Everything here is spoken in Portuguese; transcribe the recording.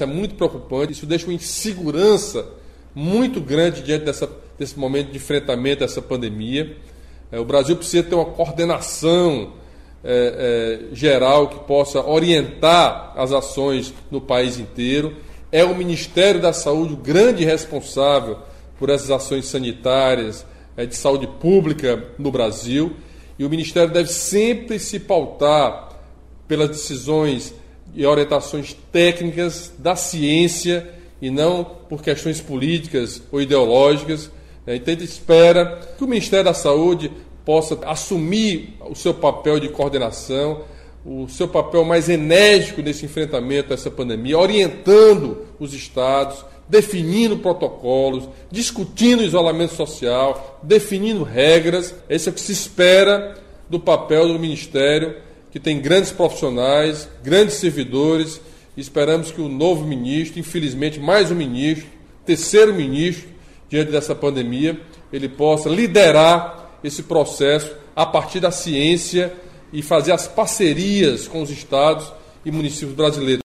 Isso é muito preocupante, isso deixa uma insegurança muito grande diante desse momento de enfrentamento a essa pandemia. O Brasil precisa ter uma coordenação geral que possa orientar as ações no país inteiro. É o Ministério da Saúde o grande responsável por essas ações sanitárias, de saúde pública no Brasil, e o Ministério deve sempre se pautar pelas decisões e orientações técnicas da ciência e não por questões políticas ou ideológicas. Então, a gente espera que o Ministério da Saúde possa assumir o seu papel de coordenação, o seu papel mais enérgico nesse enfrentamento a essa pandemia, orientando os estados, definindo protocolos, discutindo isolamento social, definindo regras. Isso é o que se espera do papel do Ministério, que tem grandes profissionais, grandes servidores. Esperamos que o novo ministro, infelizmente mais um ministro, terceiro ministro, diante dessa pandemia, ele possa liderar esse processo a partir da ciência e fazer as parcerias com os estados e municípios brasileiros.